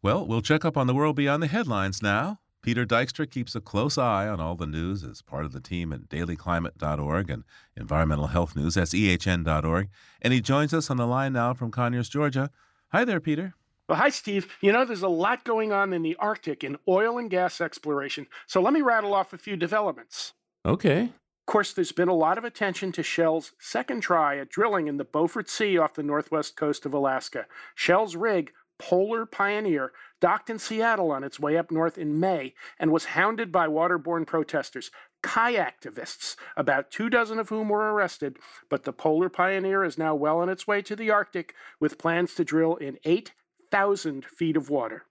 Well, we'll check up on the world beyond the headlines now. Peter Dykstra keeps a close eye on all the news as part of the team at dailyclimate.org and environmental health news, that's ehn.org. And he joins us on the line now from Conyers, Georgia. Hi there, Peter. Well, hi, Steve. You know, there's a lot going on in the Arctic in oil and gas exploration, so let me rattle off a few developments. Okay. Of course, there's been a lot of attention to Shell's second try at drilling in the Beaufort Sea off the northwest coast of Alaska. Shell's rig, Polar Pioneer, docked in Seattle on its way up north in May and was hounded by waterborne protesters, kayaktivists, about 24 of whom were arrested, but the Polar Pioneer is now well on its way to the Arctic with plans to drill in 8,000 feet of water.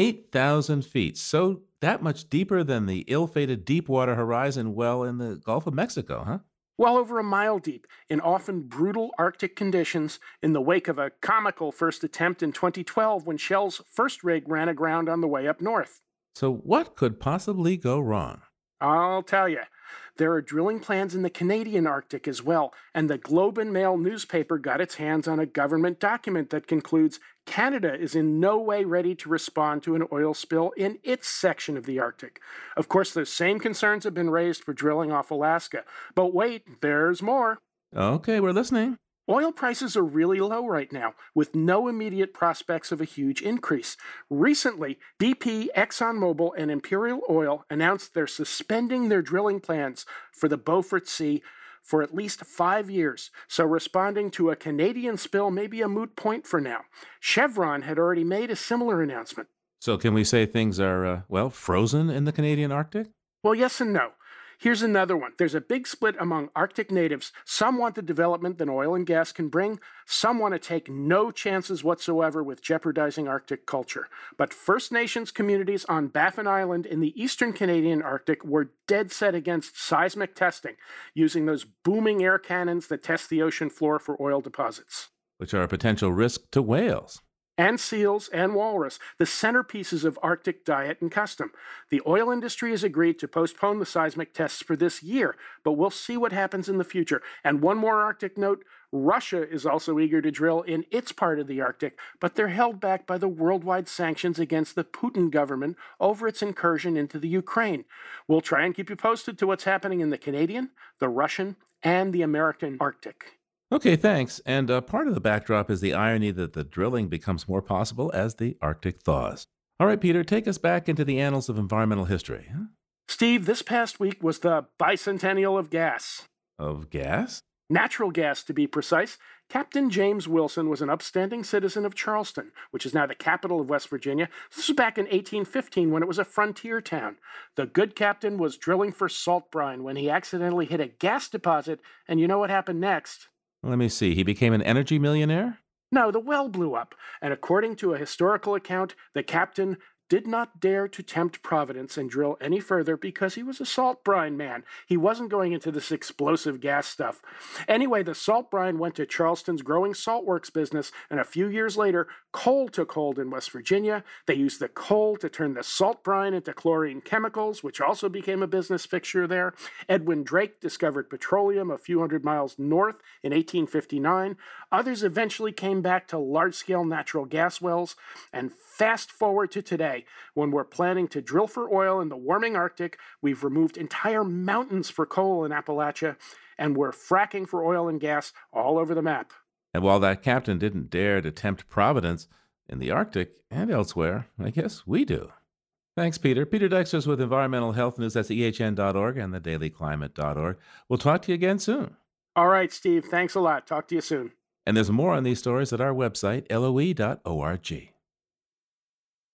8,000 feet. So that much deeper than the ill-fated Deepwater Horizon well in the Gulf of Mexico, huh? Well over a mile deep, in often brutal Arctic conditions, in the wake of a comical first attempt in 2012 when Shell's first rig ran aground on the way up north. So what could possibly go wrong? I'll tell you. There are drilling plans in the Canadian Arctic as well, and the Globe and Mail newspaper got its hands on a government document that concludes Canada is in no way ready to respond to an oil spill in its section of the Arctic. Of course, those same concerns have been raised for drilling off Alaska. But wait, there's more. Okay, we're listening. Oil prices are really low right now, with no immediate prospects of a huge increase. Recently, BP, ExxonMobil, and Imperial Oil announced they're suspending their drilling plans for the Beaufort Sea for at least 5 years, so responding to a Canadian spill may be a moot point for now. Chevron had already made a similar announcement. So can we say things are, frozen in the Canadian Arctic? Well, yes and no. Here's another one. There's a big split among Arctic natives. Some want the development that oil and gas can bring. Some want to take no chances whatsoever with jeopardizing Arctic culture. But First Nations communities on Baffin Island in the eastern Canadian Arctic were dead set against seismic testing, using those booming air cannons that test the ocean floor for oil deposits. Which are a potential risk to whales. And seals and walrus, the centerpieces of Arctic diet and custom. The oil industry has agreed to postpone the seismic tests for this year, but we'll see what happens in the future. And one more Arctic note, Russia is also eager to drill in its part of the Arctic, but they're held back by the worldwide sanctions against the Putin government over its incursion into the Ukraine. We'll try and keep you posted to what's happening in the Canadian, the Russian, and the American Arctic. Okay, thanks. And part of the backdrop is the irony that the drilling becomes more possible as the Arctic thaws. All right, Peter, take us back into the annals of environmental history. Huh? Steve, this past week was the bicentennial of gas. Of gas? Natural gas, to be precise. Captain James Wilson was an upstanding citizen of Charleston, which is now the capital of West Virginia. This was back in 1815 when it was a frontier town. The good captain was drilling for salt brine when he accidentally hit a gas deposit, and you know what happened next? Let me see. He became an energy millionaire? No, the well blew up, and according to a historical account, the captain did not dare to tempt Providence and drill any further because he was a salt brine man. He wasn't going into this explosive gas stuff. Anyway, the salt brine went to Charleston's growing saltworks business, and a few years later, coal took hold in West Virginia. They used the coal to turn the salt brine into chlorine chemicals, which also became a business fixture there. Edwin Drake discovered petroleum a few hundred miles north in 1859. Others eventually came back to large-scale natural gas wells, and fast forward to today, when we're planning to drill for oil in the warming Arctic, we've removed entire mountains for coal in Appalachia, and we're fracking for oil and gas all over the map. And while that captain didn't dare to tempt Providence in the Arctic and elsewhere, I guess we do. Thanks, Peter. Peter Dykstra's with Environmental Health News. That's ehn.org and thedailyclimate.org. We'll talk to you again soon. All right, Steve. Thanks a lot. Talk to you soon. And there's more on these stories at our website, loe.org.